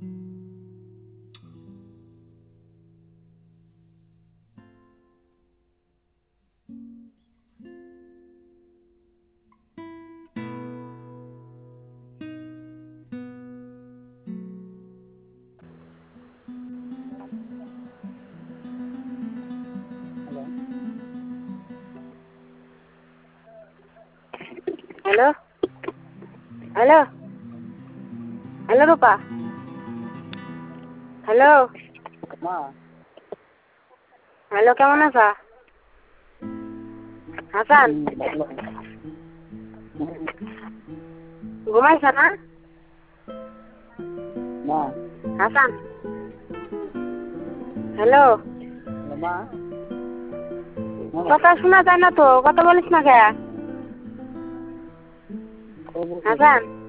hello hello hello Rupa hello hello কেমন আছা হাসান ঘুমাইছ না হাসান হ্যালো কথা শোনা যায় না তো কথা বলিস না কে হাসান